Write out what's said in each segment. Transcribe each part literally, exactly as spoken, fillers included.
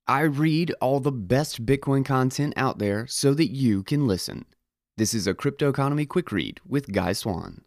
I read all the best Bitcoin content out there so that you can listen. This is a Crypto Economy Quick Read with Guy Swan.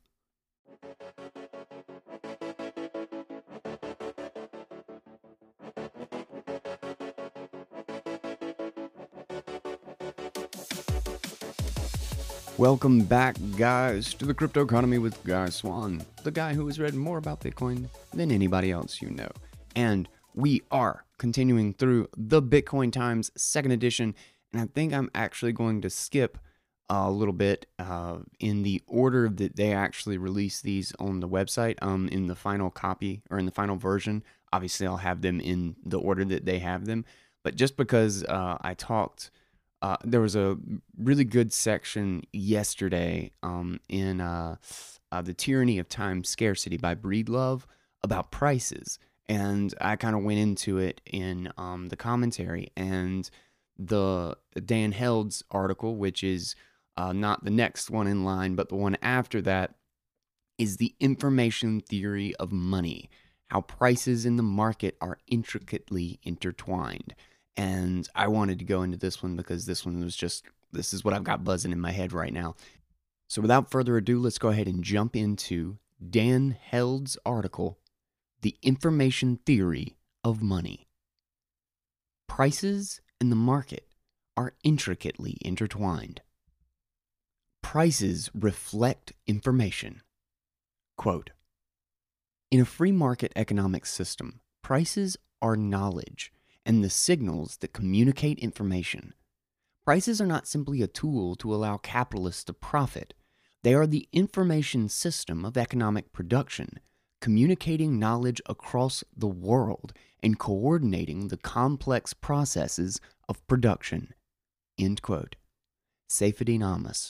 Welcome back, guys, to the Crypto Economy with Guy Swan, the guy who has read more about Bitcoin than anybody else you know. And we are continuing through the Bitcoin Times second edition, and I think I'm actually going to skip a little bit uh, in the order that they actually release these on the website. Um, in the final copy or in the final version, obviously I'll have them in the order that they have them. But just because uh, I talked uh, there was a really good section yesterday um, in uh, uh, The Tyranny of Time Scarcity by Breedlove about prices. And I kind of went into it in um, the commentary. And the Dan Held's article, which is uh, not the next one in line, but the one after that, is the information theory of money, how prices in the market are intricately intertwined. And I wanted to go into this one because this one was just, this is what I've got buzzing in my head right now. So without further ado, let's go ahead and jump into Dan Held's article, The Information Theory of Money. Prices and the market are intricately intertwined. Prices reflect information. Quote, in a free market economic system, prices are knowledge and the signals that communicate information. Prices are not simply a tool to allow capitalists to profit. They are the information system of economic production, communicating knowledge across the world and coordinating the complex processes of production. End quote. Seyfeddin Amos.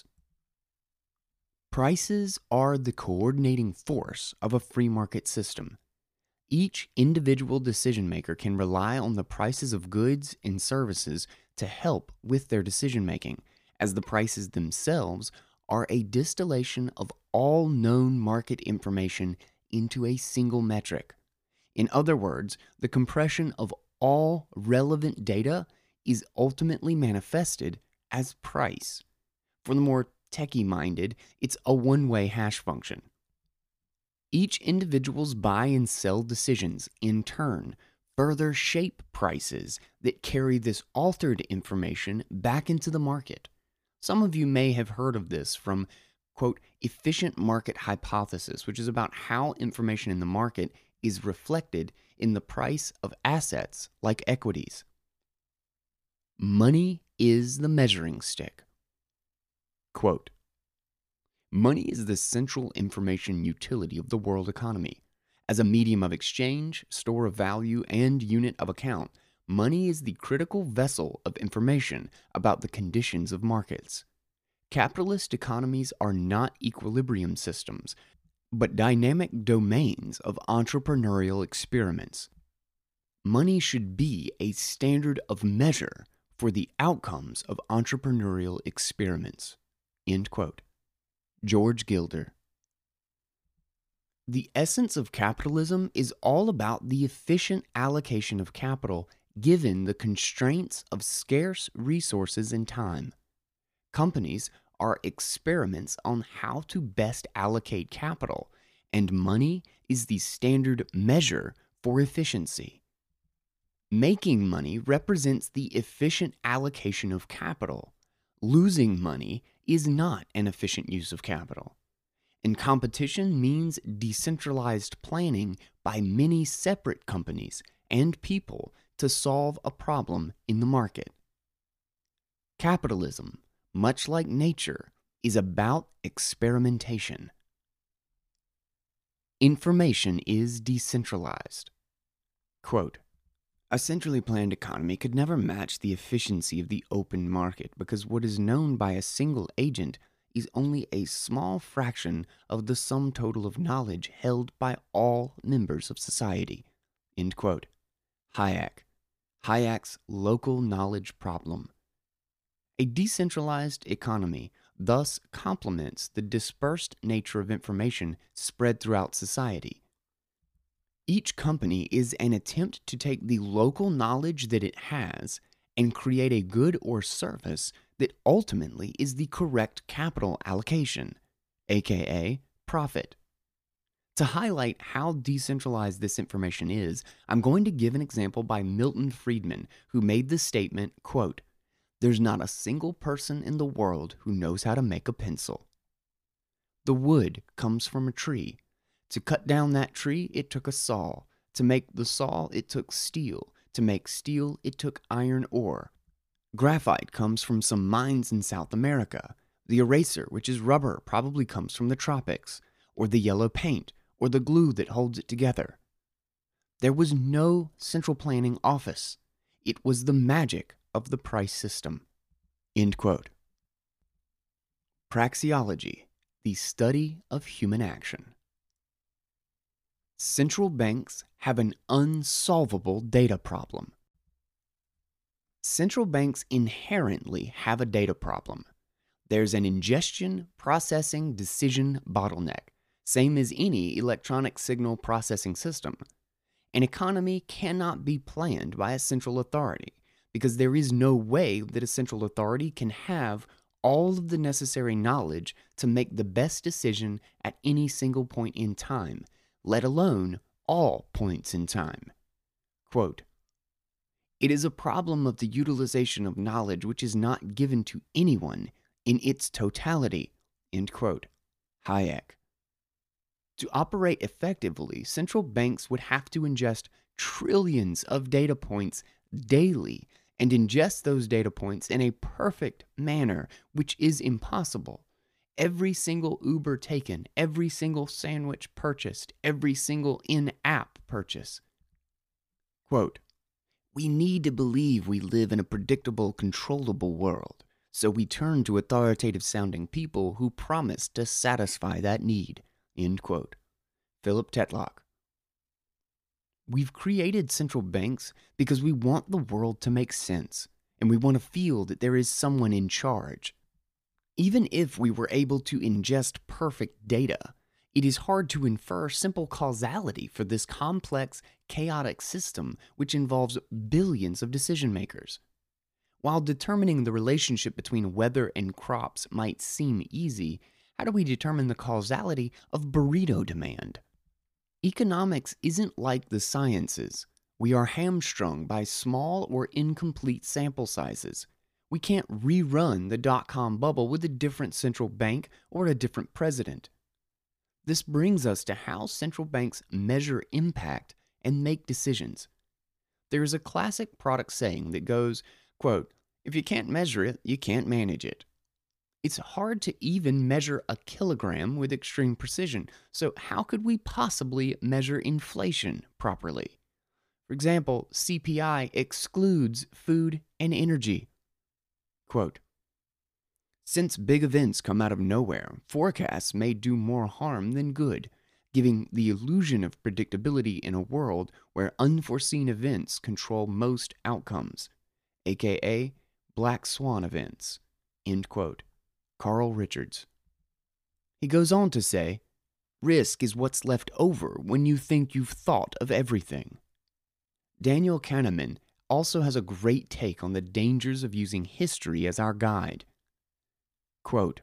Prices are the coordinating force of a free market system. Each individual decision maker can rely on the prices of goods and services to help with their decision making, as the prices themselves are a distillation of all known market information into a single metric. In other words, the compression of all relevant data is ultimately manifested as price. For the more techie-minded, it's a one-way hash function. Each individual's buy and sell decisions, in turn, further shape prices that carry this altered information back into the market. Some of you may have heard of this from, quote, efficient market hypothesis, which is about how information in the market is reflected in the price of assets like equities. Money is the measuring stick. Quote, money is the central information utility of the world economy. As a medium of exchange, store of value, and unit of account, money is the critical vessel of information about the conditions of markets. Capitalist economies are not equilibrium systems, but dynamic domains of entrepreneurial experiments. Money should be a standard of measure for the outcomes of entrepreneurial experiments. End quote. George Gilder. The essence of capitalism is all about the efficient allocation of capital given the constraints of scarce resources and time. Companies are experiments on how to best allocate capital, and money is the standard measure for efficiency. Making money represents the efficient allocation of capital. Losing money is not an efficient use of capital. And competition means decentralized planning by many separate companies and people to solve a problem in the market. Capitalism, much like nature, is about experimentation. Information is decentralized. Quote, a centrally planned economy could never match the efficiency of the open market because what is known by a single agent is only a small fraction of the sum total of knowledge held by all members of society. End quote. Hayek. Hayek's local knowledge problem. A decentralized economy thus complements the dispersed nature of information spread throughout society. Each company is an attempt to take the local knowledge that it has and create a good or service that ultimately is the correct capital allocation, aka profit. To highlight how decentralized this information is, I'm going to give an example by Milton Friedman, who made the statement, quote, "There's not a single person in the world who knows how to make a pencil. The wood comes from a tree. To cut down that tree, it took a saw. To make the saw, it took steel. To make steel, it took iron ore. Graphite comes from some mines in South America. The eraser, which is rubber, probably comes from the tropics, or the yellow paint, or the glue that holds it together. There was no central planning office. It was the magic of the price system." End quote. Praxeology, the study of human action. Central banks have an unsolvable data problem. Central banks inherently have a data problem. There's an ingestion, processing, decision bottleneck, same as any electronic signal processing system. An economy cannot be planned by a central authority because there is no way that a central authority can have all of the necessary knowledge to make the best decision at any single point in time, let alone all points in time. Quote, "It is a problem of the utilization of knowledge which is not given to anyone in its totality." End quote. Hayek. To operate effectively, central banks would have to ingest trillions of data points daily and ingest those data points in a perfect manner, which is impossible. Every single Uber taken, every single sandwich purchased, every single in-app purchase. Quote, "We need to believe we live in a predictable, controllable world, so we turn to authoritative-sounding people who promise to satisfy that need." End quote. Philip Tetlock. We've created central banks because we want the world to make sense, and we want to feel that there is someone in charge. Even if we were able to ingest perfect data, it is hard to infer simple causality for this complex, chaotic system which involves billions of decision makers. While determining the relationship between weather and crops might seem easy, how do we determine the causality of burrito demand? Economics isn't like the sciences. We are hamstrung by small or incomplete sample sizes. We can't rerun the dot-com bubble with a different central bank or a different president. This brings us to how central banks measure impact and make decisions. There is a classic product saying that goes, quote, "If you can't measure it, you can't manage it." It's hard to even measure a kilogram with extreme precision, so how could we possibly measure inflation properly? For example, C P I excludes food and energy. Quote, "Since big events come out of nowhere, forecasts may do more harm than good, giving the illusion of predictability in a world where unforeseen events control most outcomes, aka black swan events." End quote. Carl Richards. He goes on to say, "Risk is what's left over when you think you've thought of everything." Daniel Kahneman also has a great take on the dangers of using history as our guide. Quote,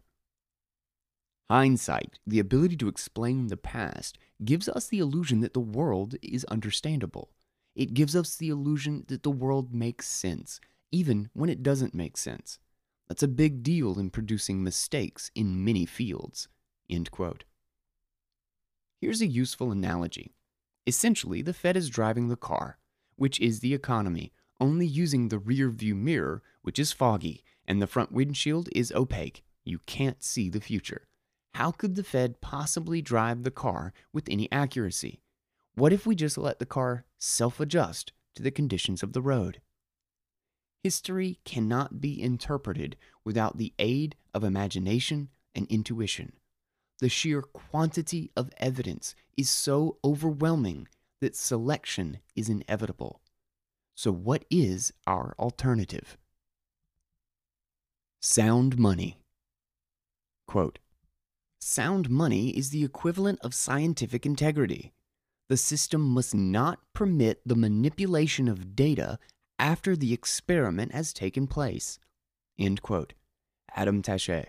"Hindsight, the ability to explain the past, gives us the illusion that the world is understandable. It gives us the illusion that the world makes sense, even when it doesn't make sense. That's a big deal in producing mistakes in many fields." End quote. Here's a useful analogy. Essentially, the Fed is driving the car, which is the economy, only using the rear view mirror, which is foggy, and the front windshield is opaque. You can't see the future. How could the Fed possibly drive the car with any accuracy? What if we just let the car self-adjust to the conditions of the road? History cannot be interpreted without the aid of imagination and intuition. The sheer quantity of evidence is so overwhelming that selection is inevitable. So what is our alternative? Sound money. Quote, "Sound money is the equivalent of scientific integrity. The system must not permit the manipulation of data after the experiment has taken place. End quote. Adam Taché.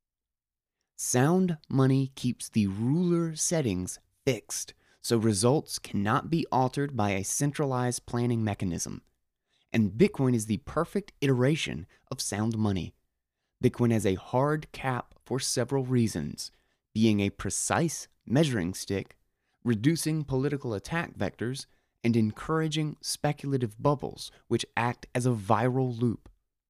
Sound money keeps the ruler settings fixed, so results cannot be altered by a centralized planning mechanism. And Bitcoin is the perfect iteration of sound money. Bitcoin has a hard cap for several reasons, being a precise measuring stick, reducing political attack vectors, and encouraging speculative bubbles, which act as a viral loop.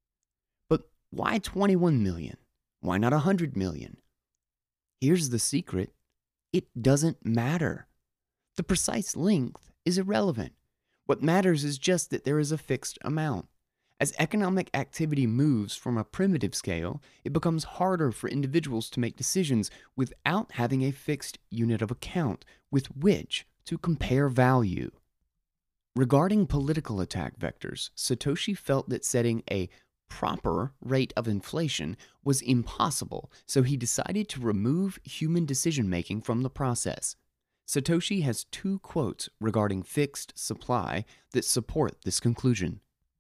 But why twenty-one million? Why not one hundred million? Here's the secret. It doesn't matter. The precise length is irrelevant. What matters is just that there is a fixed amount. As economic activity moves from a primitive scale, it becomes harder for individuals to make decisions without having a fixed unit of account with which to compare value. Regarding political attack vectors, Satoshi felt that setting a proper rate of inflation was impossible, so he decided to remove human decision-making from the process. Satoshi has two quotes regarding fixed supply that support this conclusion.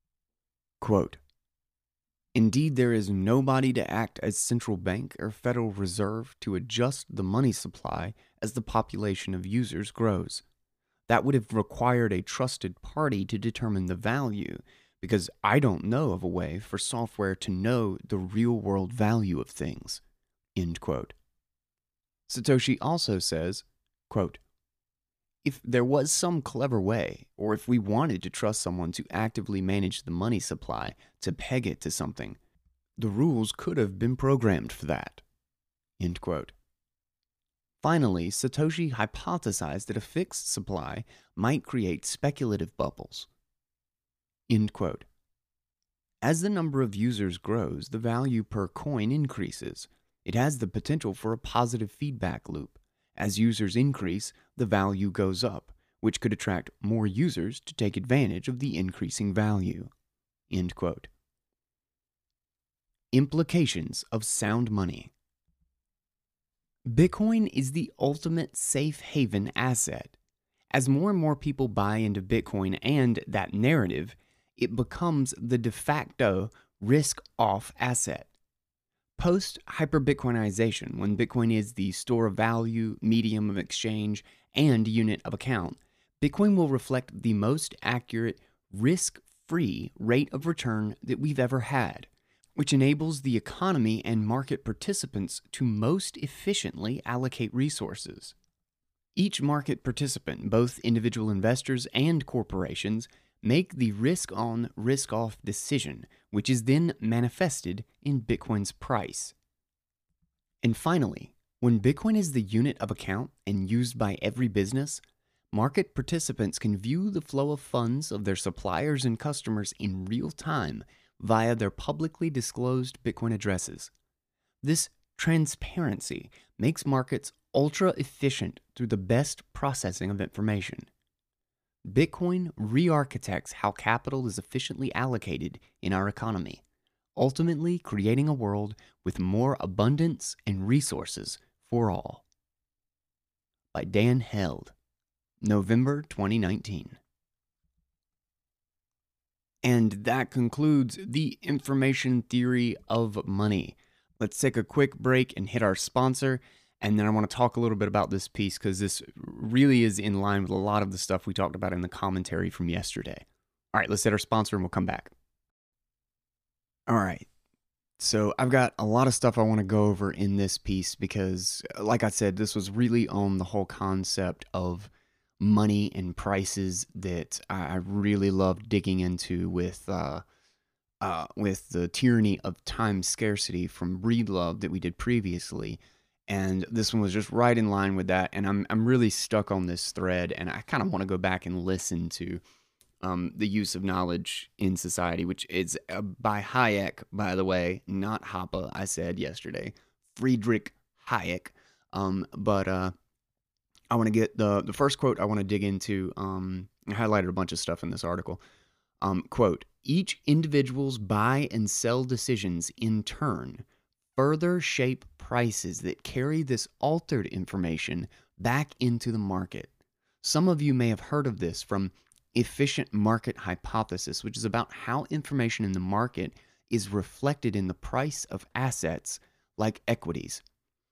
Quote, "Indeed, there is nobody to act as central bank or Federal Reserve to adjust the money supply as the population of users grows. That would have required a trusted party to determine the value, because I don't know of a way for software to know the real-world value of things." End quote. Satoshi also says, quote, "If there was some clever way, or if we wanted to trust someone to actively manage the money supply to peg it to something, the rules could have been programmed for that." End quote. Finally, Satoshi hypothesized that a fixed supply might create speculative bubbles. End quote. As the number of users grows, the value per coin increases. It has the potential for a positive feedback loop. As users increase, the value goes up, which could attract more users to take advantage of the increasing value. End quote. Implications of sound money. Bitcoin is the ultimate safe haven asset. As more and more people buy into Bitcoin and that narrative, it becomes the de facto risk-off asset. Post-hyper-Bitcoinization, when Bitcoin is the store of value, medium of exchange, and unit of account, Bitcoin will reflect the most accurate, risk-free rate of return that we've ever had, which enables the economy and market participants to most efficiently allocate resources. Each market participant, both individual investors and corporations, make the risk-on, risk-off decision, which is then manifested in Bitcoin's price. And finally, when Bitcoin is the unit of account and used by every business, market participants can view the flow of funds of their suppliers and customers in real time via their publicly disclosed Bitcoin addresses. This transparency makes markets ultra-efficient through the best processing of information. Bitcoin re-architects how capital is efficiently allocated in our economy, ultimately creating a world with more abundance and resources for all. By Dan Held, November twenty nineteen. And that concludes the information theory of money. Let's take a quick break and hit our sponsor. And then I want to talk a little bit about this piece because this really is in line with a lot of the stuff we talked about in the commentary from yesterday. All right, let's hit our sponsor and we'll come back. All right. So I've got a lot of stuff I want to go over in this piece because, like I said, this was really on the whole concept of money and prices that I really loved digging into with uh, uh, with the tyranny of time scarcity from Breedlove that we did previously. And this one was just right in line with that. And I'm I'm really stuck on this thread. And I kind of want to go back and listen to um, the use of knowledge in society, which is uh, by Hayek, by the way, not Hoppe, I said yesterday. Friedrich Hayek. Um, but uh, I want to get the, the first quote I want to dig into. Um, I highlighted a bunch of stuff in this article. Um, quote, "Each individual's buy and sell decisions in turn further shape prices that carry this altered information back into the market. Some of you may have heard of this from efficient market hypothesis, which is about how information in the market is reflected in the price of assets like equities.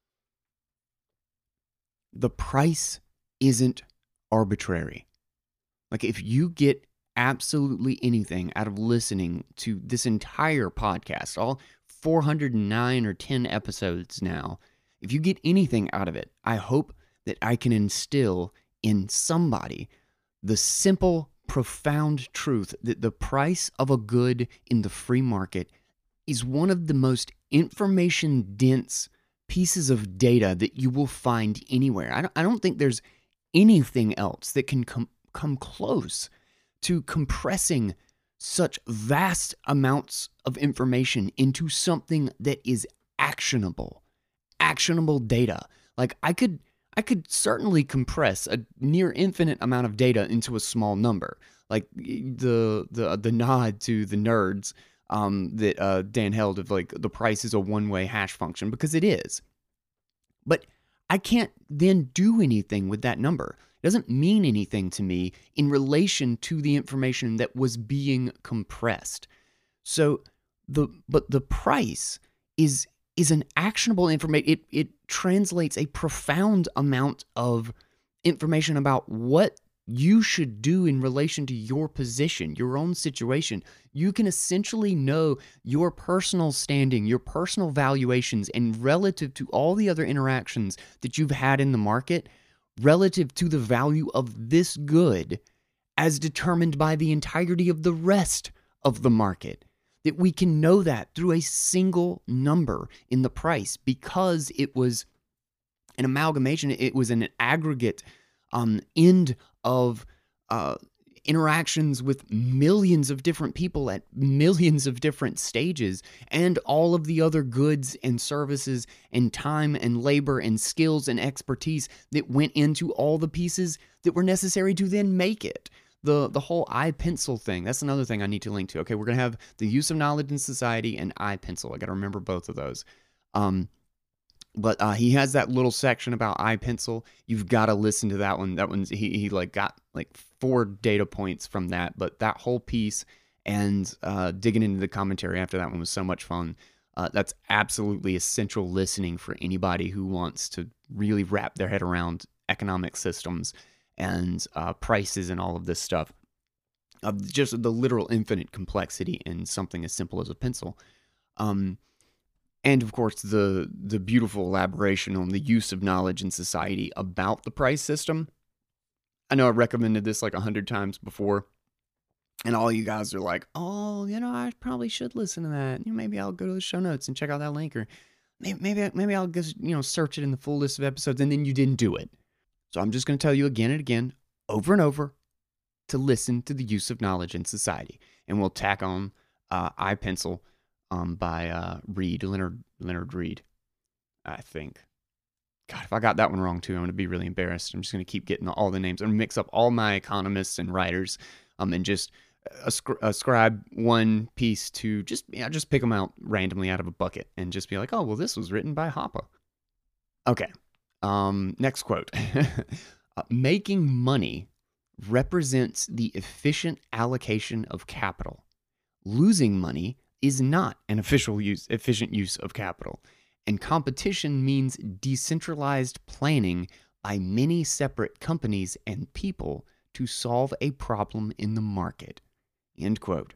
The price isn't arbitrary. Like, if you get absolutely anything out of listening to this entire podcast, all four hundred nine or ten episodes now, if you get anything out of it, I hope that I can instill in somebody the simple, profound truth that the price of a good in the free market is one of the most information-dense pieces of data that you will find anywhere. I don't, I don't think there's anything else that can com- come close to compressing such vast amounts of information into something that is actionable, actionable data. Like, I could, I could certainly compress a near infinite amount of data into a small number. Like the the the nod to the nerds um, that uh, Dan held of, like, the price is a one-way hash function, because it is. But I can't then do anything with that number. It doesn't mean anything to me in relation to the information that was being compressed. So the but the price is is an actionable information. It it translates a profound amount of information about what you should do in relation to your position, your own situation. You can essentially know your personal standing, your personal valuations, and relative to all the other interactions that you've had in the market, relative to the value of this good as determined by the entirety of the rest of the market. That we can know that through a single number in the price, because it was an amalgamation, it was an aggregate um, end of uh, interactions with millions of different people at millions of different stages, and all of the other goods and services and time and labor and skills and expertise that went into all the pieces that were necessary to then make it. The the whole iPencil thing, that's another thing I need to link to. Okay, we're going to have the use of knowledge in society and iPencil. I got to remember both of those. Um, But uh, he has that little section about iPencil. You've got to listen to that one. That one's he he like got like four data points from that. But that whole piece and uh, digging into the commentary after that one was so much fun. Uh, that's absolutely essential listening for anybody who wants to really wrap their head around economic systems and uh, prices and all of this stuff. Of uh, just the literal infinite complexity in something as simple as a pencil. Um, And, of course, the the beautiful elaboration on the use of knowledge in society about the price system. I know I recommended this like a hundred times before, and all you guys are like, oh, you know, I probably should listen to that. You know, maybe I'll go to the show notes and check out that link, or maybe maybe, maybe I'll just, you know, search it in the full list of episodes, and then you didn't do it. So I'm just going to tell you again and again, over and over, to listen to the use of knowledge in society. And we'll tack on uh, iPencil um, by uh, Reed, Leonard Leonard Reed, I think. God, if I got that one wrong too, I'm going to be really embarrassed. I'm just going to keep getting all the names. I'm going to mix up all my economists and writers um, and just ascri- ascribe one piece to just, yeah, just pick them out randomly out of a bucket and just be like, oh, well, this was written by Hoppe. Okay, um, next quote. uh, Making money represents the efficient allocation of capital. Losing money is not an official use, efficient use of capital. And competition means decentralized planning by many separate companies and people to solve a problem in the market. End quote.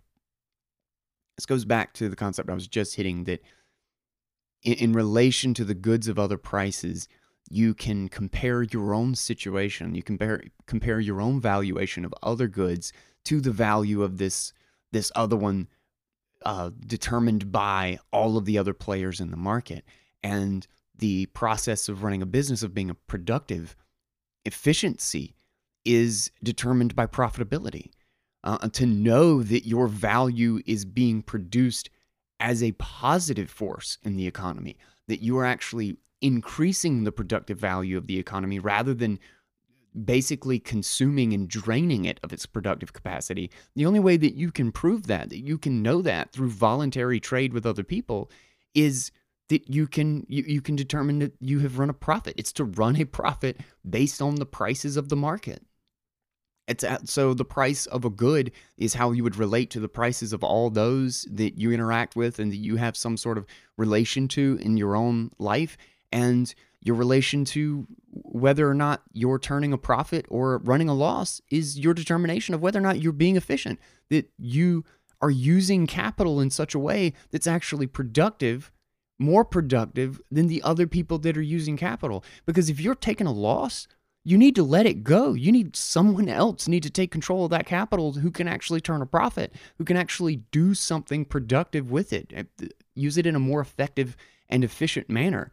This goes back to the concept I was just hitting, that in, in relation to the goods of other prices, you can compare your own situation, you compare compare your own valuation of other goods to the value of this this other one uh, determined by all of the other players in the market. And the process of running a business, of being a productive, efficiency is determined by profitability. Uh, to know that your value is being produced as a positive force in the economy, that you are actually increasing the productive value of the economy rather than basically consuming and draining it of its productive capacity. The only way that you can prove that, that you can know that through voluntary trade with other people, is that you can you, you can determine that you have run a profit. It's to run a profit based on the prices of the market. It's at, so the price of a good is how you would relate to the prices of all those that you interact with and that you have some sort of relation to in your own life, and your relation to whether or not you're turning a profit or running a loss is your determination of whether or not you're being efficient, that you are using capital in such a way that's actually productive, more productive than the other people that are using capital. Because if you're taking a loss, you need to let it go. You need someone else need to take control of that capital who can actually turn a profit, who can actually do something productive with it, use it in a more effective and efficient manner.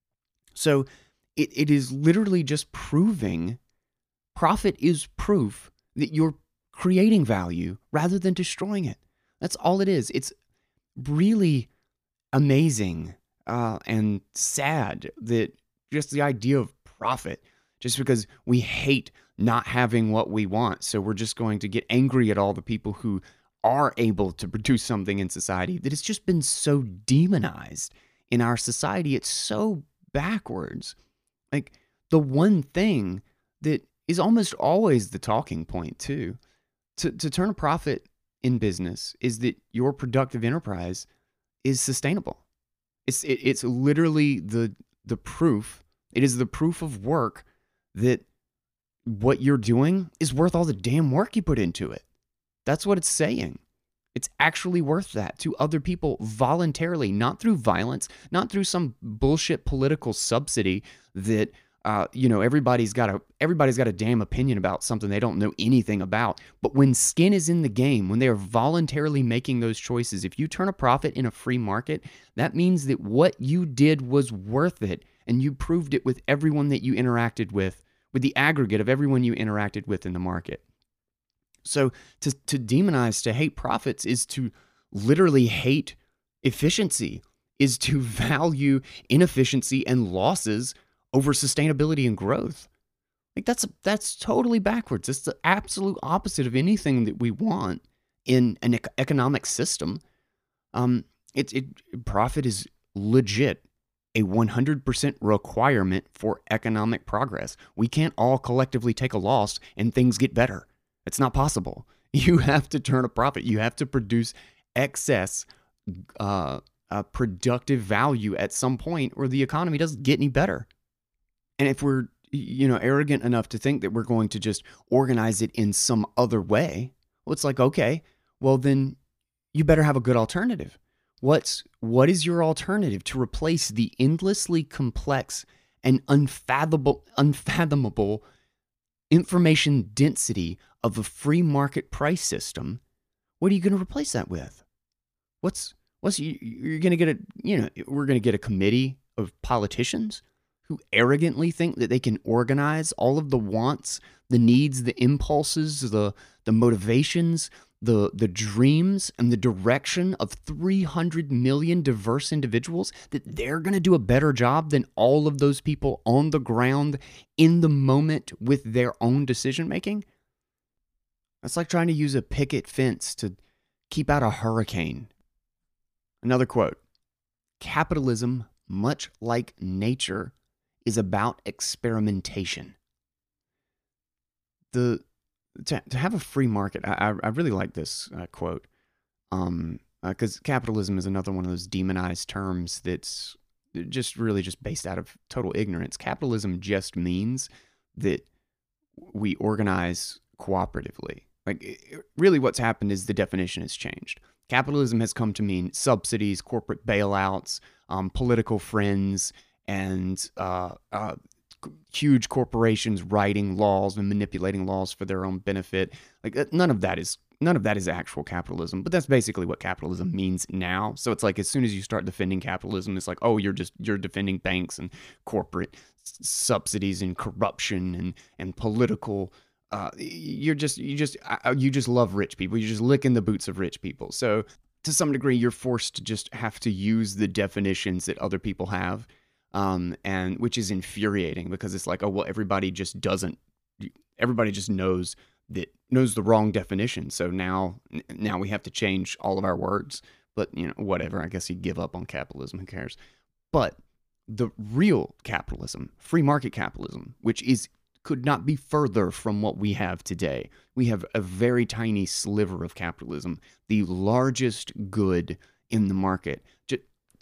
So it, it is literally just proving, profit is proof that you're creating value rather than destroying it. That's all it is. It's really amazing uh, and sad that just the idea of profit, just because we hate not having what we want, so we're just going to get angry at all the people who are able to produce something in society, that it's just been so demonized in our society. It's so backwards. Like, the one thing that is almost always the talking point too, to, to turn a profit in business, is that your productive enterprise is sustainable. It's it, it's literally the the proof. It is the proof of work that what you're doing is worth all the damn work you put into it. That's what it's saying. It's actually worth that to other people voluntarily, not through violence, not through some bullshit political subsidy that uh, you know everybody's got a everybody's got a damn opinion about something they don't know anything about. But when skin is in the game, when they are voluntarily making those choices, if you turn a profit in a free market, that means that what you did was worth it, and you proved it with everyone that you interacted with, with the aggregate of everyone you interacted with in the market. So to, to demonize, to hate profits, is to literally hate efficiency, is to value inefficiency and losses over sustainability and growth. Like, that's that's totally backwards. It's the absolute opposite of anything that we want in an ec- economic system. Um, it, it profit is legit a one hundred percent requirement for economic progress. We can't all collectively take a loss and things get better. It's not possible. You have to turn a profit. You have to produce excess uh, uh, productive value at some point, or the economy doesn't get any better. And if we're, you know, arrogant enough to think that we're going to just organize it in some other way, well, it's like, okay, well then you better have a good alternative. What's what is your alternative to replace the endlessly complex and unfathomable, unfathomable information density of a free market price system? What are you going to replace that with? What's what's you, you're going to get a you know we're going to get a committee of politicians who arrogantly think that they can organize all of the wants, the needs, the impulses, the the motivations, the the dreams, and the direction of three hundred million diverse individuals, that they're going to do a better job than all of those people on the ground in the moment with their own decision making? That's like trying to use a picket fence to keep out a hurricane. Another quote: capitalism, much like nature, is about experimentation. The to, to have a free market, I, I really like this uh, quote, um, because uh, capitalism is another one of those demonized terms that's just really just based out of total ignorance. Capitalism just means that we organize cooperatively. Like, it, really what's happened is the definition has changed. Capitalism has come to mean subsidies, corporate bailouts, um, political friends, and uh, uh, huge corporations writing laws and manipulating laws for their own benefit. Like, none of that is none of that is actual capitalism. But that's basically what capitalism means now. So it's like, as soon as you start defending capitalism, it's like, oh, you're just you're defending banks and corporate s- subsidies and corruption and and political. Uh, you're just you just uh, you just love rich people. You're just licking the boots of rich people. So to some degree, you're forced to just have to use the definitions that other people have. Um, and which is infuriating, because it's like, oh, well, everybody just doesn't, everybody just knows that knows the wrong definition. So now, now we have to change all of our words. But, you know, whatever. I guess you give up on capitalism. Who cares? But the real capitalism, free market capitalism, which is could not be further from what we have today. We have a very tiny sliver of capitalism, the largest good in the market. Just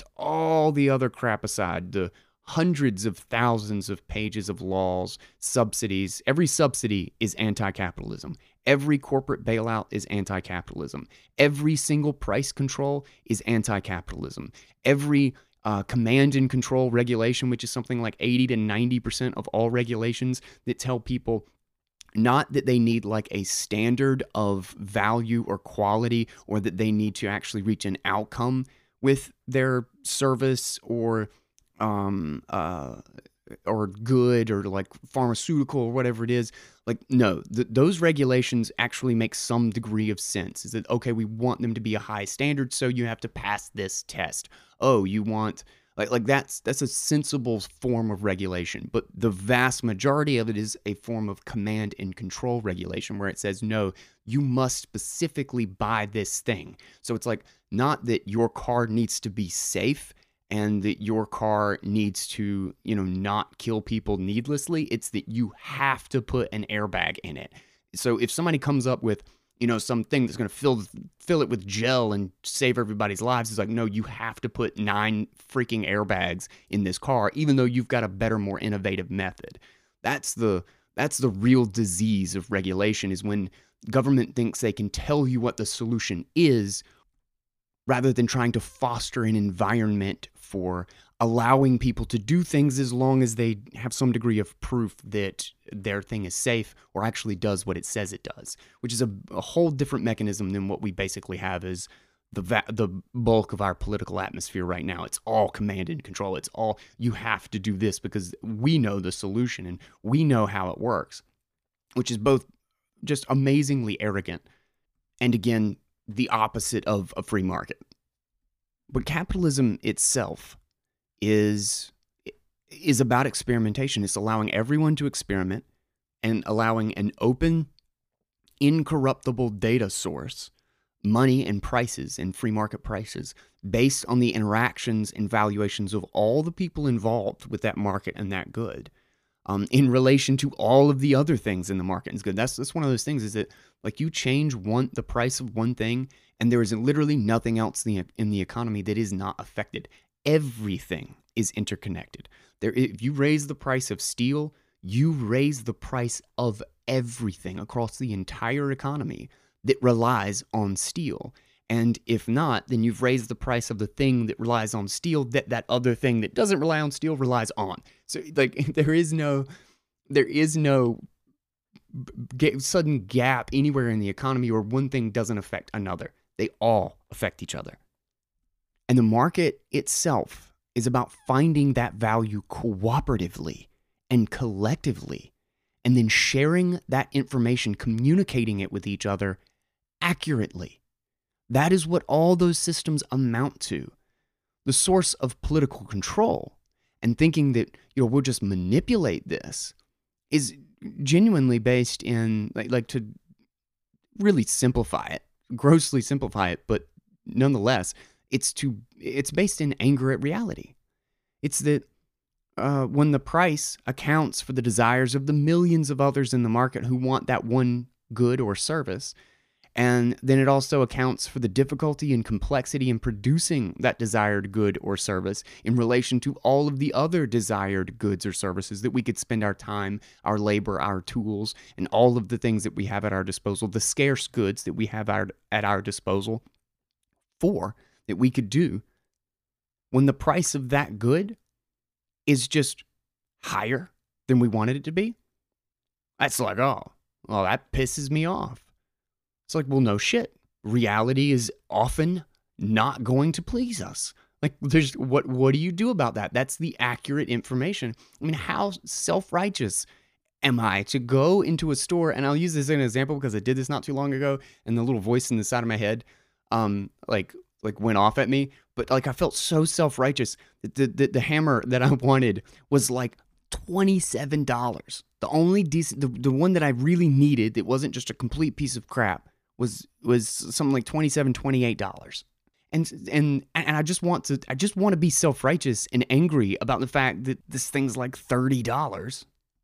all the other crap aside, the hundreds of thousands of pages of laws, subsidies. Every subsidy is anti-capitalism. Every corporate bailout is anti-capitalism. Every single price control is anti-capitalism. Every uh, command and control regulation, which is something like eighty to ninety percent of all regulations that tell people not that they need like a standard of value or quality, or that they need to actually reach an outcome with their service or um uh or good or like pharmaceutical or whatever it is. Like, no, th- those regulations actually make some degree of sense. Is that, okay, we want them to be a high standard, so you have to pass this test. Oh, you want like like that's that's a sensible form of regulation. But the vast majority of it is a form of command and control regulation, where it says, no, you must specifically buy this thing. So it's like, not that your car needs to be safe and that your car needs to, you know, not kill people needlessly. It's that you have to put an airbag in it. So if somebody comes up with, you know, something that's going to fill fill it with gel and save everybody's lives, it's like, no, you have to put nine freaking airbags in this car, even though you've got a better, more innovative method. That's the that's the real disease of regulation, is when government thinks they can tell you what the solution is, rather than trying to foster an environment for allowing people to do things as long as they have some degree of proof that their thing is safe or actually does what it says it does, which is a, a whole different mechanism than what we basically have as the va- the bulk of our political atmosphere right now. It's all command and control. It's all, you have to do this because we know the solution and we know how it works, which is both just amazingly arrogant and, again, the opposite of a free market. But capitalism itself is is about experimentation. It's allowing everyone to experiment and allowing an open, incorruptible data source, money and prices and free market prices, based on the interactions and valuations of all the people involved with that market and that good, um, in relation to all of the other things in the market and good. That's that's one of those things, is that like you change one the price of one thing, and there is literally nothing else in the, in the economy that is not affected. Everything is interconnected. There, if you raise the price of steel, you raise the price of everything across the entire economy that relies on steel. And if not, then you've raised the price of the thing that relies on steel that that other thing that doesn't rely on steel relies on. So like there is no, there is no Get sudden gap anywhere in the economy where one thing doesn't affect another. They all affect each other. And the market itself is about finding that value cooperatively and collectively, and then sharing that information, communicating it with each other accurately. That is what all those systems amount to. The source of political control and thinking that, you know, we'll just manipulate this is genuinely based in, like, like to really simplify it, grossly simplify it, but nonetheless, it's to it's based in anger at reality. It's that uh, when the price accounts for the desires of the millions of others in the market who want that one good or service, and then it also accounts for the difficulty and complexity in producing that desired good or service in relation to all of the other desired goods or services that we could spend our time, our labor, our tools, and all of the things that we have at our disposal, the scarce goods that we have our, at our disposal for, that we could do. When the price of that good is just higher than we wanted it to be, that's like, oh, well, that pisses me off. It's like, well, no shit. Reality is often not going to please us. Like, there's what what do you do about that? That's the accurate information. I mean, how self-righteous am I to go into a store, and I'll use this as an example because I did this not too long ago, and the little voice in the side of my head, um, like like went off at me. But like, I felt so self-righteous that the the, the hammer that I wanted was like twenty-seven dollars. The only decent, the, the one that I really needed that wasn't just a complete piece of crap was was something like twenty-seven dollars, twenty-eight dollars. And and and I just want to I just want to be self-righteous and angry about the fact that this thing's like thirty dollars.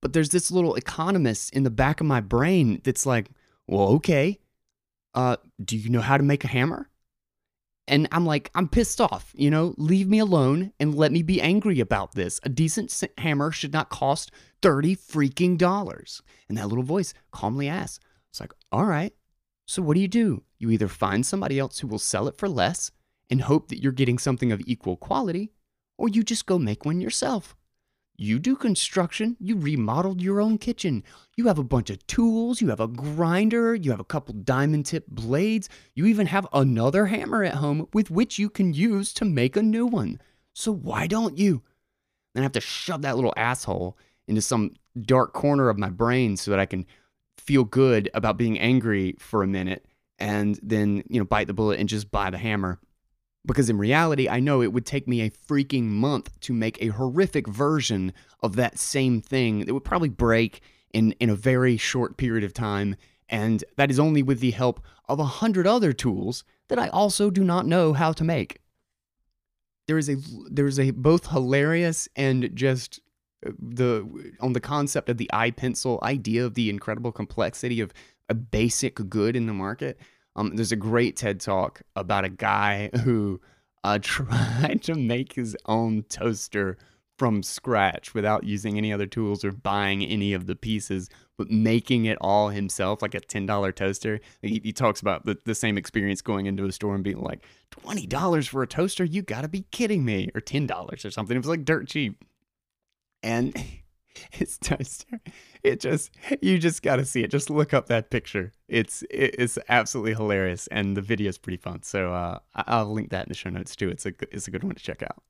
But there's this little economist in the back of my brain that's like, well, okay, uh, do you know how to make a hammer? And I'm like, I'm pissed off, you know, leave me alone and let me be angry about this. A decent hammer should not cost thirty freaking dollars. And that little voice calmly asks, it's like, all right, so what do you do? You either find somebody else who will sell it for less and hope that you're getting something of equal quality, or you just go make one yourself. You do construction, you remodeled your own kitchen. You have a bunch of tools, you have a grinder, you have a couple diamond tip blades, you even have another hammer at home with which you can use to make a new one. So why don't you? Then I have to shove that little asshole into some dark corner of my brain so that I can feel good about being angry for a minute and then, you know, bite the bullet and just buy the hammer. Because in reality, I know it would take me a freaking month to make a horrific version of that same thing that would probably break in, in a very short period of time. And that is only with the help of a hundred other tools that I also do not know how to make. There is a, there is a both hilarious and just the, on the concept of the iPencil idea of the incredible complexity of a basic good in the market. Um, there's a great TED Talk about a guy who uh, tried to make his own toaster from scratch without using any other tools or buying any of the pieces, but making it all himself, like a ten dollar toaster. He, he talks about the, the same experience going into a store and being like, twenty dollars for a toaster? You gotta be kidding me. Or ten dollars or something. It was like dirt cheap. And his toaster, it just, you just got to see it. Just look up that picture. It's it's absolutely hilarious, and the video is pretty fun. So uh, I'll link that in the show notes too. It's a it's a good one to check out.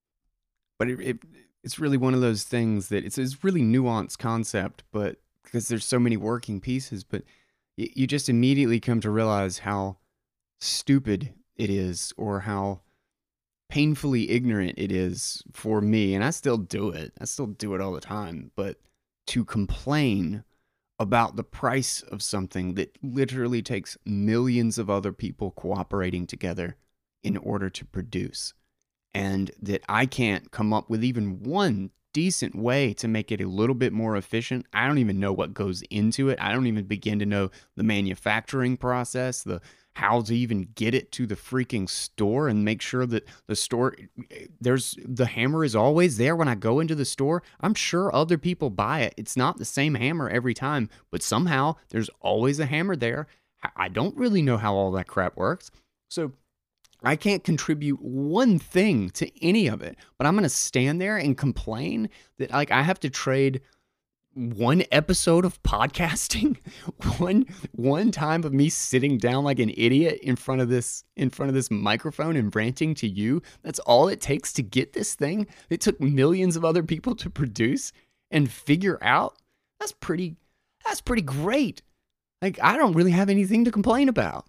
But it, it it's really one of those things that it's a really nuanced concept, but because there's so many working pieces, but you, you just immediately come to realize how stupid it is, or how painfully ignorant it is for me, and I still do it. I still do it all the time, but to complain about the price of something that literally takes millions of other people cooperating together in order to produce, and that I can't come up with even one decent way to make it a little bit more efficient. I don't even know what goes into it. I don't even begin to know the manufacturing process, the how to even get it to the freaking store and make sure that the store, there's, the hammer is always there when I go into the store. I'm sure other people buy it. It's not the same hammer every time, but somehow there's always a hammer there. I don't really know how all that crap works. So I can't contribute one thing to any of it, but I'm going to stand there and complain that like I have to trade one episode of podcasting, one one time of me sitting down like an idiot in front of this in front of this microphone and ranting to you. That's all it takes to get this thing. It took millions of other people to produce and figure out. That's pretty that's pretty great. Like I don't really have anything to complain about.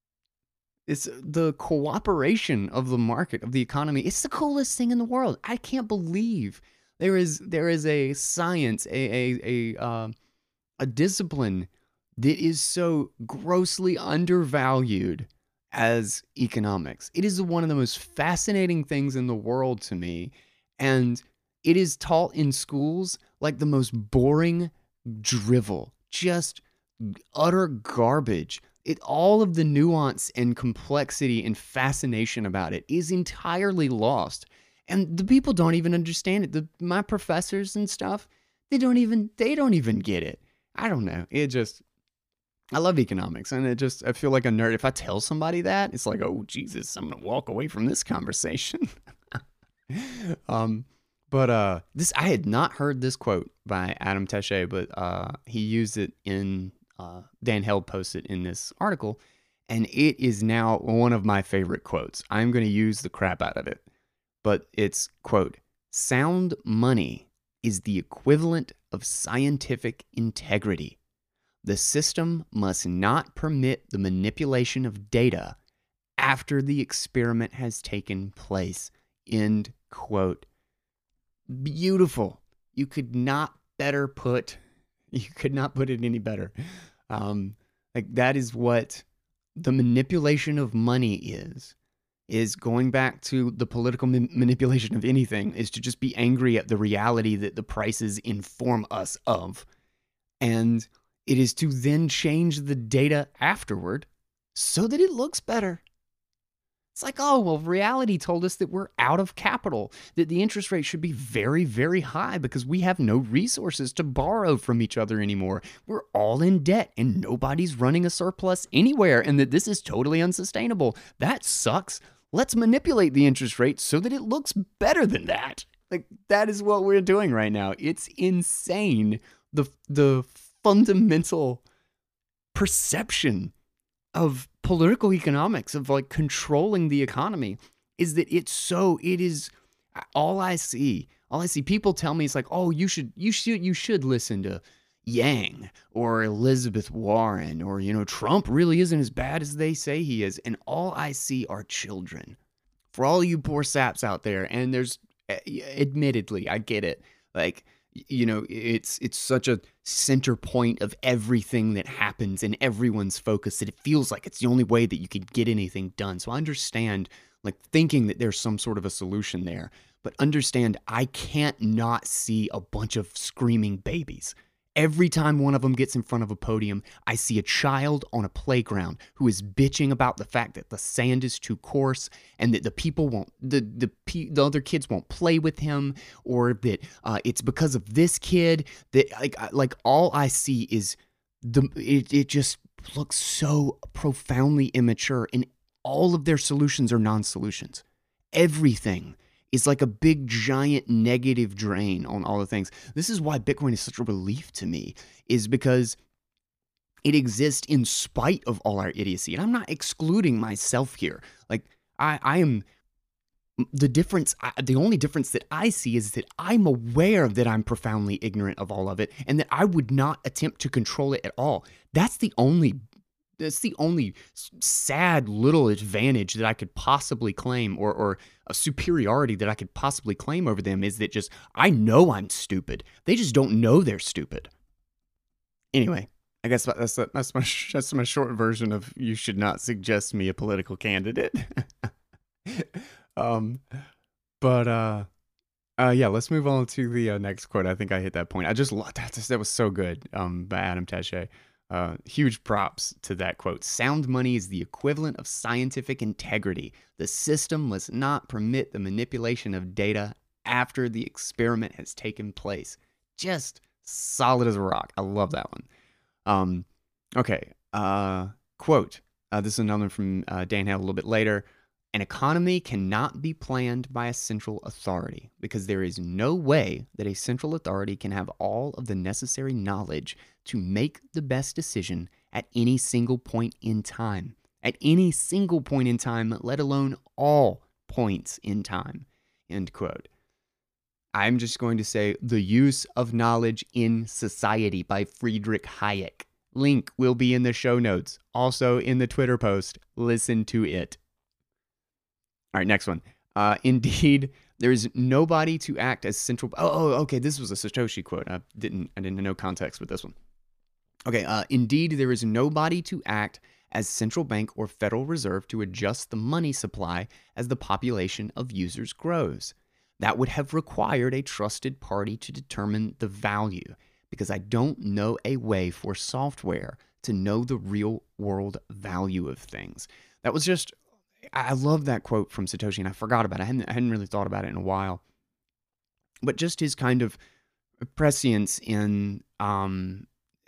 It's the cooperation of the market, of the economy. It's the coolest thing in the world. I can't believe There is there is a science, a a a uh, a discipline that is so grossly undervalued as economics. It is one of the most fascinating things in the world to me, and it is taught in schools like the most boring drivel, just utter garbage. It all of the nuance and complexity and fascination about it is entirely lost. And the people don't even understand it. The, my professors and stuff, they don't even, they don't even get it. I don't know. It just, I love economics. And it just, I feel like a nerd. If I tell somebody that, it's like, oh, Jesus, I'm going to walk away from this conversation. um, but uh, this, I had not heard this quote by Adam Teche, but uh, he used it in, uh, Dan Held posted in this article. And it is now one of my favorite quotes. I'm going to use the crap out of it. But it's, quote, sound money is the equivalent of scientific integrity. The system must not permit the manipulation of data after the experiment has taken place, end quote. Beautiful. You could not better put, you could not put it any better. Um, like that is what the manipulation of money is. is going back to the political ma- manipulation of anything, is to just be angry at the reality that the prices inform us of. And it is to then change the data afterward so that it looks better. It's like, oh, well, reality told us that we're out of capital, that the interest rate should be very, very high because we have no resources to borrow from each other anymore. We're all in debt and nobody's running a surplus anywhere, and that this is totally unsustainable. That sucks. Let's manipulate the interest rate so that it looks better than that. Like, that is what we're doing right now. It's insane. The, the fundamental perception of political economics, of like controlling the economy, is that it's so, it is all I see. All I see, people tell me, it's like, oh, you should, you should, you should listen to Yang or Elizabeth Warren, or, you know, Trump really isn't as bad as they say he is. And all I see are children. For all you poor saps out there, and there's, admittedly, I get it. Like, you know, it's it's such a center point of everything that happens and everyone's focus that it feels like it's the only way that you could get anything done. So I understand, like, thinking that there's some sort of a solution there, but understand I can't not see a bunch of screaming babies. Every time one of them gets in front of a podium, I see a child on a playground who is bitching about the fact that the sand is too coarse and that the people won't, the the, the other kids won't play with him, or that uh, it's because of this kid that like like all I see is the it it just looks so profoundly immature, and all of their solutions are non-solutions. Everything is like a big, giant negative drain on all the things. This is why Bitcoin is such a relief to me, is because it exists in spite of all our idiocy. And I'm not excluding myself here. Like, I, I am, the difference, I, the only difference that I see is that I'm aware that I'm profoundly ignorant of all of it, and that I would not attempt to control it at all. That's the only That's the only sad little advantage that I could possibly claim, or or a superiority that I could possibly claim over them, is that just, I know I'm stupid. They just don't know they're stupid. Anyway, I guess that's that's my that's my short version of you should not suggest me a political candidate. um, but uh, uh, yeah, let's move on to the uh, next quote. I think I hit that point. I just loved that. That was so good. Um, by Adam Taché. Uh, huge props to that quote. Sound money is the equivalent of scientific integrity. The system must not permit the manipulation of data after the experiment has taken place. Just solid as a rock. I love that one. Um, okay. Uh, quote. Uh, this is another one from uh, Dan Hale a little bit later. An economy cannot be planned by a central authority because there is no way that a central authority can have all of the necessary knowledge to make the best decision at any single point in time. At any single point in time, let alone all points in time. End quote. I'm just going to say The Use of Knowledge in Society by Friedrich Hayek. Link will be in the show notes. Also in the Twitter post. Listen to it. All right, next one. Uh, indeed, there is nobody to act as central. Oh, oh, okay. This was a Satoshi quote. I didn't, I didn't know context with this one. Okay. Uh, indeed, there is nobody to act as central bank or Federal Reserve to adjust the money supply as the population of users grows. That would have required a trusted party to determine the value, because I don't know a way for software to know the real world value of things. That was just. I love that quote from Satoshi, and I forgot about it. I hadn't, I hadn't really thought about it in a while. But just his kind of prescience in um,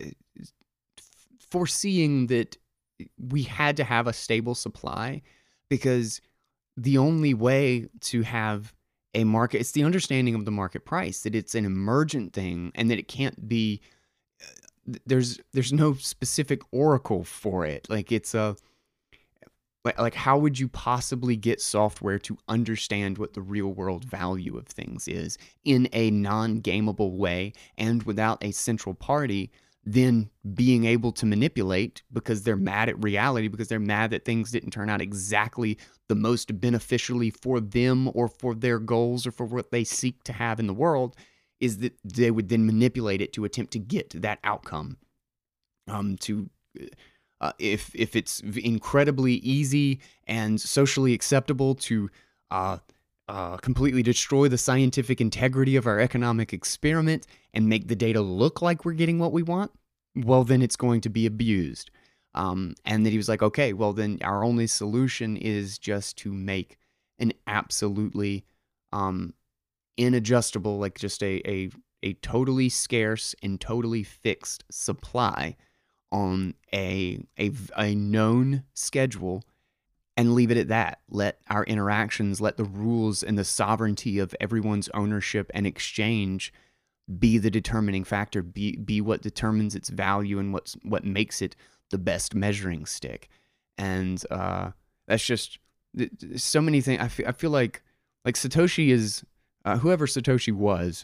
foreseeing that we had to have a stable supply, because the only way to have a market, it's the understanding of the market price, that it's an emergent thing and that it can't be, there's there's no specific oracle for it. Like it's a, Like, like, how would you possibly get software to understand what the real world value of things is in a non-gameable way and without a central party then being able to manipulate because they're mad at reality, because they're mad that things didn't turn out exactly the most beneficially for them or for their goals or for what they seek to have in the world, is that they would then manipulate it to attempt to get to that outcome, um, to uh, if if it's incredibly easy and socially acceptable to uh, uh, completely destroy the scientific integrity of our economic experiment and make the data look like we're getting what we want, well, then it's going to be abused. Um, and then he was like, okay, well, then our only solution is just to make an absolutely um, inadjustable, like just a, a, a totally scarce and totally fixed supply on a, a, a known schedule and leave it at that. Let our interactions, let the rules and the sovereignty of everyone's ownership and exchange be the determining factor, be be what determines its value and what's what makes it the best measuring stick. And uh, that's just so many things. I feel, I feel like like Satoshi is uh, whoever Satoshi was,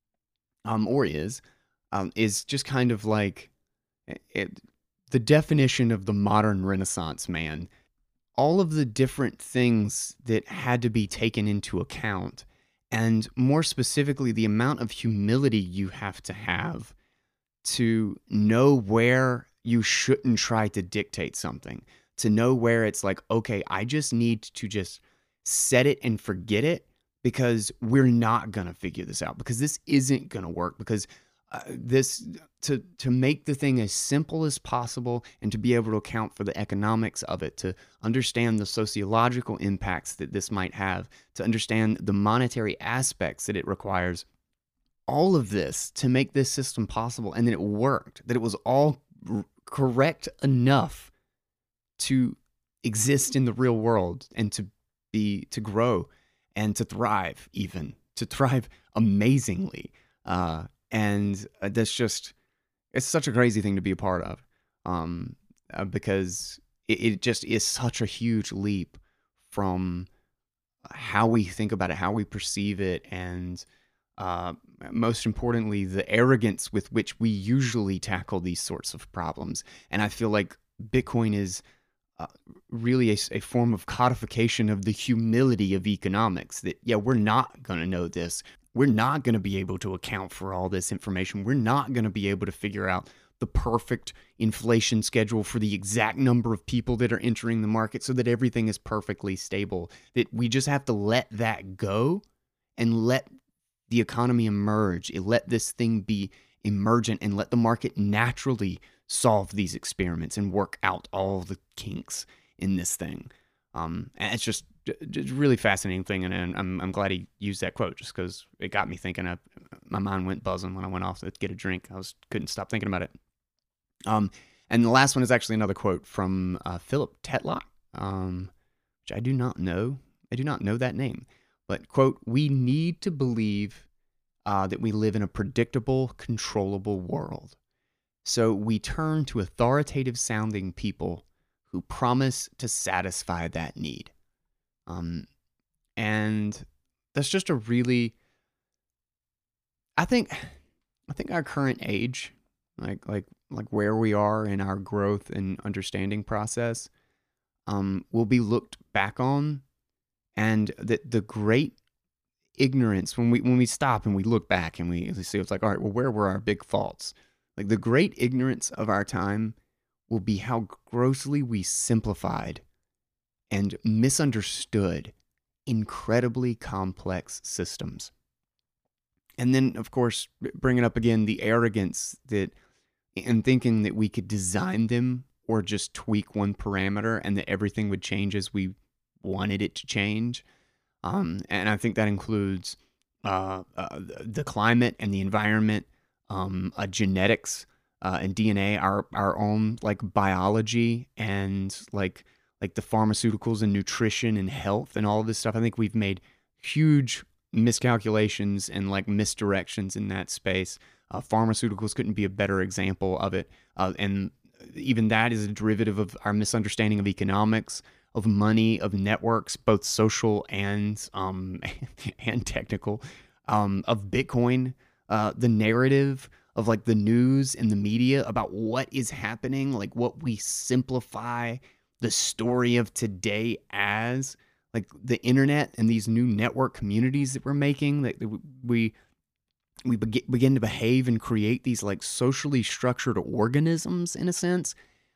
um, or is, um, is just kind of like it, the definition of the modern Renaissance man. All of the different things that had to be taken into account, and more specifically, the amount of humility you have to have to know where you shouldn't try to dictate something, to know where it's like, okay, I just need to just set it and forget it because we're not going to figure this out, because this isn't going to work, because uh, this to to make the thing as simple as possible and to be able to account for the economics of it, to understand the sociological impacts that this might have, to understand the monetary aspects that it requires, all of this to make this system possible, and that it worked, that it was all r- correct enough to exist in the real world and to be to grow and to thrive, even to thrive amazingly. Uh, and uh, that's just it's such a crazy thing to be a part of, um, uh, because it, it just is such a huge leap from how we think about it, how we perceive it, and uh, most importantly, the arrogance with which we usually tackle these sorts of problems. And I feel like Bitcoin is uh, really a, a form of codification of the humility of economics, that, yeah, we're not going to know this. We're not going to be able to account for all this information. We're not going to be able to figure out the perfect inflation schedule for the exact number of people that are entering the market so that everything is perfectly stable. That we just have to let that go and let the economy emerge. It let this thing be emergent and let the market naturally solve these experiments and work out all the kinks in this thing. Um, and it's just, just a really fascinating thing, and, and I'm I'm glad he used that quote, just because it got me thinking. Of, my mind went buzzing when I went off to get a drink. I was couldn't stop thinking about it. Um, and the last one is actually another quote from uh, Philip Tetlock, um, which I do not know. I do not know that name, but quote: "We need to believe uh, that we live in a predictable, controllable world. So we turn to authoritative sounding people who promise to satisfy that need." Um, and that's just a really, I think, I think our current age, like, like, like where we are in our growth and understanding process, um, will be looked back on, and that the great ignorance, when we, when we stop and we look back and we see, it's like, all right, well, where were our big faults? Like, the great ignorance of our time will be how grossly we simplified and misunderstood incredibly complex systems. And then, of course, bringing up again the arrogance that in thinking that we could design them or just tweak one parameter and that everything would change as we wanted it to change. Um, and I think that includes uh, uh, the climate and the environment, um, uh, genetics uh, and D N A, our our own like biology, and like like the pharmaceuticals and nutrition and health and all of this stuff. I think we've made huge miscalculations and like misdirections in that space. Uh, pharmaceuticals couldn't be a better example of it. Uh, and even that is a derivative of our misunderstanding of economics, of money, of networks, both social and um, and technical, um, of Bitcoin, uh, the narrative of like the news and the media about what is happening, like what we simplify the story of today as, like the internet and these new network communities that we're making, that we we begin to behave and create these like socially structured organisms in a sense,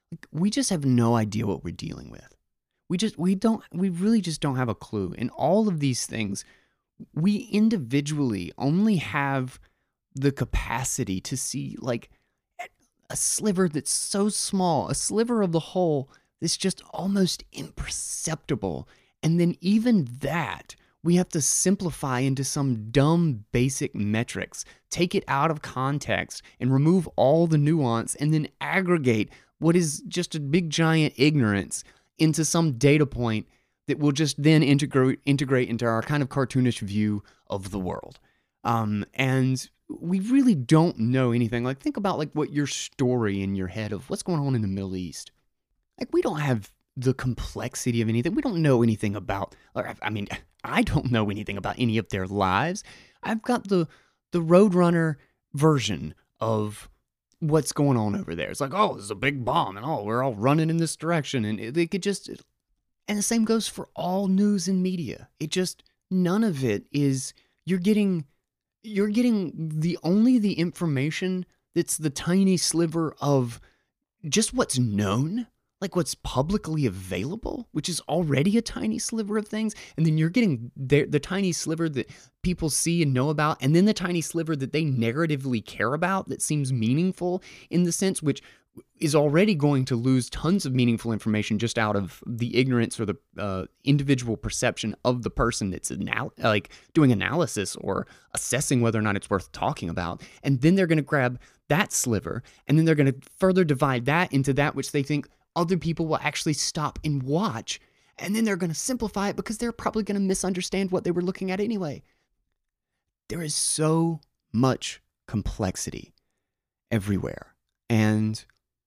Like, we just have no idea what we're dealing with. We just, we don't, we really just don't have a clue. And all of these things, we individually only have the capacity to see like a sliver that's so small, a sliver of the whole that's just almost imperceptible. And then even that, we have to simplify into some dumb basic metrics, take it out of context and remove all the nuance and then aggregate what is just a big giant ignorance into some data point that will just then integrate integrate into our kind of cartoonish view of the world. Um, and we really don't know anything. Like, think about like what your story in your head of what's going on in the Middle East. Like, we don't have the complexity of anything. We don't know anything about, or I mean, I don't know anything about any of their lives. I've got the the Roadrunner version of what's going on over there. It's like, oh, there's a big bomb, and oh, we're all running in this direction, and it, it could just, and the same goes for all news and media. It just, none of it is, you're getting, you're getting the only the information that's the tiny sliver of just what's known, like what's publicly available, which is already a tiny sliver of things. And then you're getting the, the tiny sliver that people see and know about, and then the tiny sliver that they narratively care about that seems meaningful in the sense, which is already going to lose tons of meaningful information just out of the ignorance or the uh, individual perception of the person that's anal- like doing analysis or assessing whether or not it's worth talking about. And then they're going to grab that sliver, and then they're going to further divide that into that which they think other people will actually stop and watch. And then they're going to simplify it because they're probably going to misunderstand what they were looking at anyway. There is so much complexity everywhere. And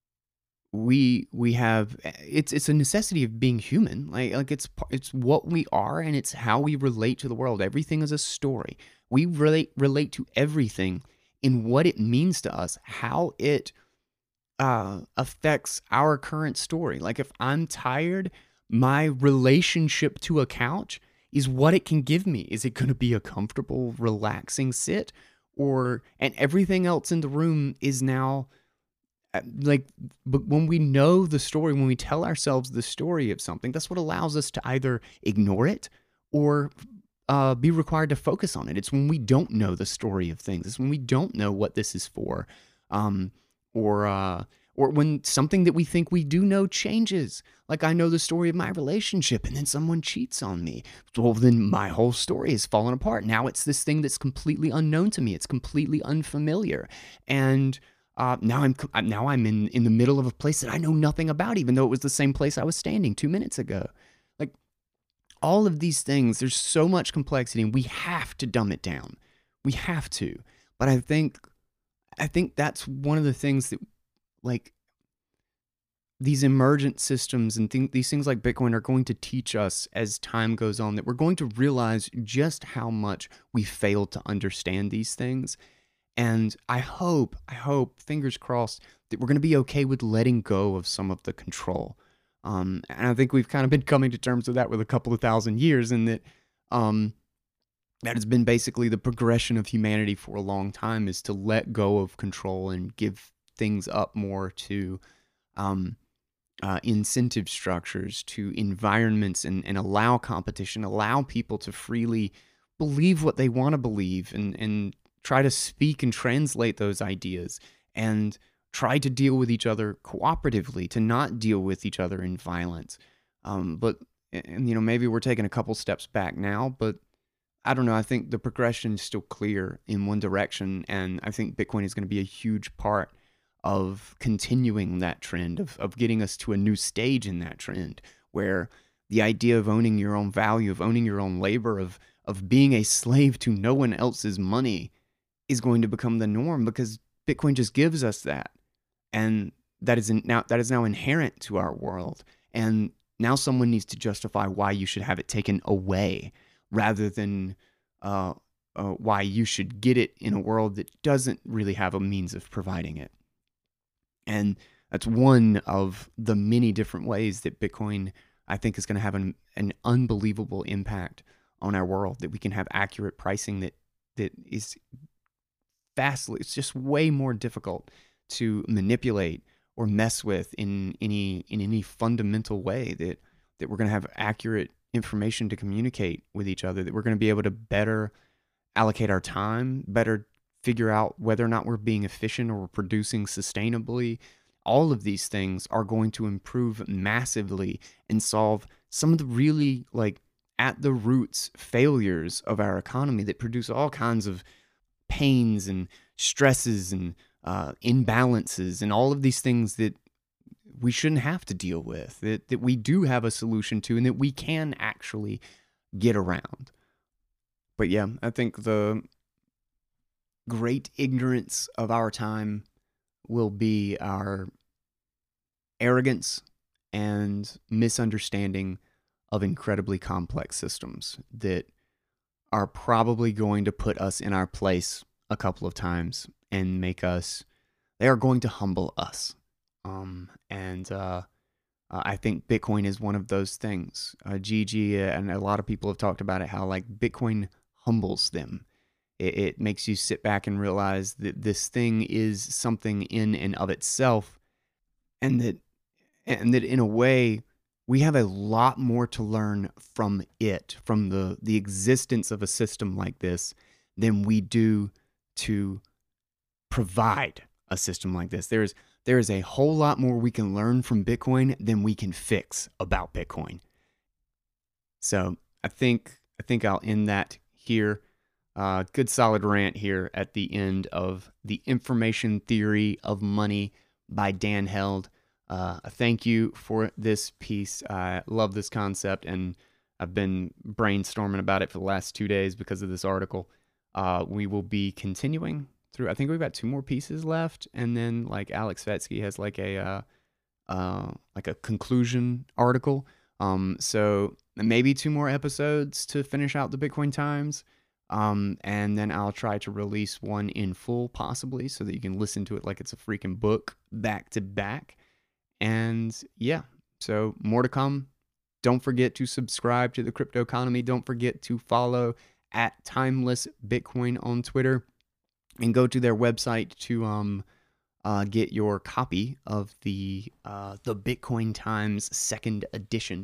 we we have it's it's a necessity of being human. Like like it's it's what we are, and it's how we relate to the world. Everything is a story. We relate relate to everything in what it means to us, how it uh, affects our current story. Like, if I'm tired, my relationship to a couch is what it can give me. Is it going to be a comfortable, relaxing sit, or and everything else in the room is now like, but when we know the story, when we tell ourselves the story of something, that's what allows us to either ignore it or uh, be required to focus on it. It's when we don't know the story of things. It's when we don't know what this is for, um, or uh, or when something that we think we do know changes. Like, I know the story of my relationship, and then someone cheats on me. Well, then my whole story is falling apart. Now it's this thing that's completely unknown to me. It's completely unfamiliar, and Uh, now I'm now I'm in, in the middle of a place that I know nothing about, even though it was the same place I was standing two minutes ago. Like, all of these things, there's so much complexity, and we have to dumb it down. We have to. But I think I think that's one of the things that, like, these emergent systems and th- these things like Bitcoin are going to teach us as time goes on, that we're going to realize just how much we failed to understand these things. And I hope, I hope, fingers crossed, that we're going to be okay with letting go of some of the control. Um, and I think we've kind of been coming to terms with that with a couple of thousand years, and that um, that has been basically the progression of humanity for a long time, is to let go of control and give things up more to um, uh, incentive structures, to environments, and, and allow competition, allow people to freely believe what they want to believe, and and try to speak and translate those ideas, and try to deal with each other cooperatively, to not deal with each other in violence. Um, but, and, you know, maybe we're taking a couple steps back now, but I don't know. I think the progression is still clear in one direction, and I think Bitcoin is going to be a huge part of continuing that trend, of, of getting us to a new stage in that trend, where the idea of owning your own value, of owning your own labor, of of being a slave to no one else's money is going to become the norm, because Bitcoin just gives us that. And that is in, now that is now inherent to our world. And now someone needs to justify why you should have it taken away, rather than uh, uh, why you should get it in a world that doesn't really have a means of providing it. And that's one of the many different ways that Bitcoin, I think, is going to have an, an unbelievable impact on our world, that we can have accurate pricing that that is vastly, it's just way more difficult to manipulate or mess with in any in any fundamental way, that that we're going to have accurate information to communicate with each other, that we're going to be able to better allocate our time, better figure out whether or not we're being efficient or we're producing sustainably. All of these things are going to improve massively and solve some of the really, like, at the roots failures of our economy that produce all kinds of pains and stresses and uh, imbalances and all of these things that we shouldn't have to deal with, that, that we do have a solution to and that we can actually get around. But yeah, I think the great ignorance of our time will be our arrogance and misunderstanding of incredibly complex systems that are probably going to put us in our place a couple of times and make us, they are going to humble us. Um, and uh, I think Bitcoin is one of those things. Uh, Gigi and a lot of people have talked about it, how like Bitcoin humbles them. It, it makes you sit back and realize that this thing is something in and of itself, and that and that in a way we have a lot more to learn from it, from the the existence of a system like this, than we do to provide a system like this. There's there is a whole lot more we can learn from Bitcoin than we can fix about Bitcoin. So I think I think I'll end that here. Uh, good solid rant here at the end of The Information Theory of Money by Dan Held. Uh, thank you for this piece. I love this concept, and I've been brainstorming about it for the last two days because of this article. Uh, we will be continuing through. I think we've got two more pieces left, and then like Alex Svetsky has like a uh, uh, like a conclusion article. Um, so maybe two more episodes to finish out the Bitcoin Times. Um, and then I'll try to release one in full, possibly, so that you can listen to it like it's a freaking book back to back. And yeah, so more to come. Don't forget to subscribe to the Crypto Economy. Don't forget to follow at Timeless Bitcoin on Twitter, and go to their website to um uh, get your copy of the uh, the Bitcoin Times second edition.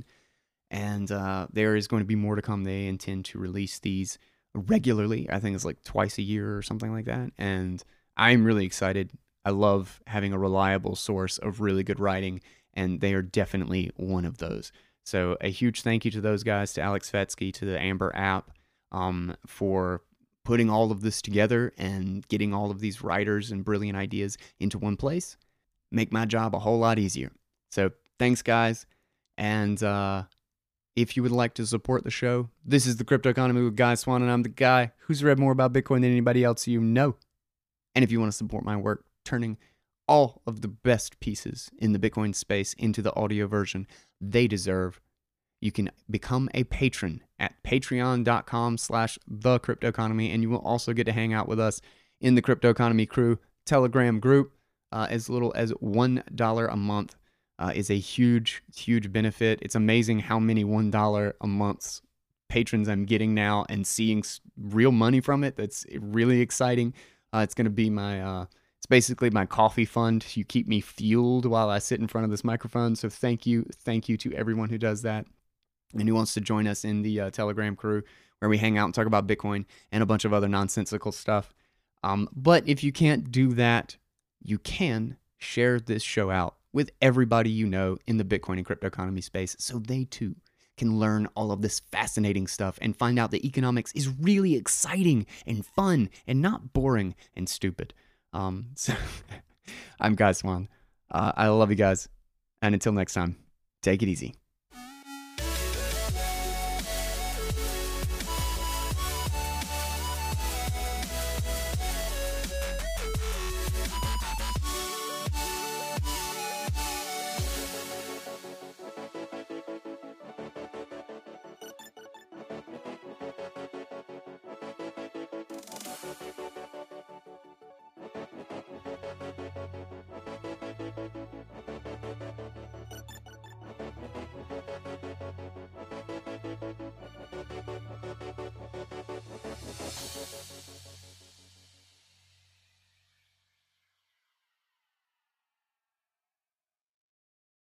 And uh, there is going to be more to come. They intend to release these regularly. I think it's like twice a year or something like that. And I'm really excited. I love having a reliable source of really good writing, and they are definitely one of those. So a huge thank you to those guys, to Alex Svetsky, to the Amber app, um, for putting all of this together and getting all of these writers and brilliant ideas into one place. Make my job a whole lot easier. So thanks, guys. And uh, if you would like to support the show, this is the Crypto Economy with Guy Swan, and I'm the guy who's read more about Bitcoin than anybody else you know. And if you want to support my work, turning all of the best pieces in the Bitcoin space into the audio version they deserve, you can become a patron at patreon.com slash the crypto economy, and you will also get to hang out with us in the Crypto Economy Crew Telegram group. Uh, as little as one dollar a month uh, is a huge, huge benefit. It's amazing how many one dollar a month patrons I'm getting now and seeing real money from it. That's really exciting. Uh, it's going to be my... Uh, It's basically my coffee fund. You keep me fueled while I sit in front of this microphone. So thank you. Thank you to everyone who does that and who wants to join us in the uh, Telegram crew, where we hang out and talk about Bitcoin and a bunch of other nonsensical stuff. Um, but if you can't do that, you can share this show out with everybody you know in the Bitcoin and crypto economy space, so they too can learn all of this fascinating stuff and find out that economics is really exciting and fun and not boring and stupid. Um, so I'm Guy Swan. Uh, I love you guys. And until next time, take it easy.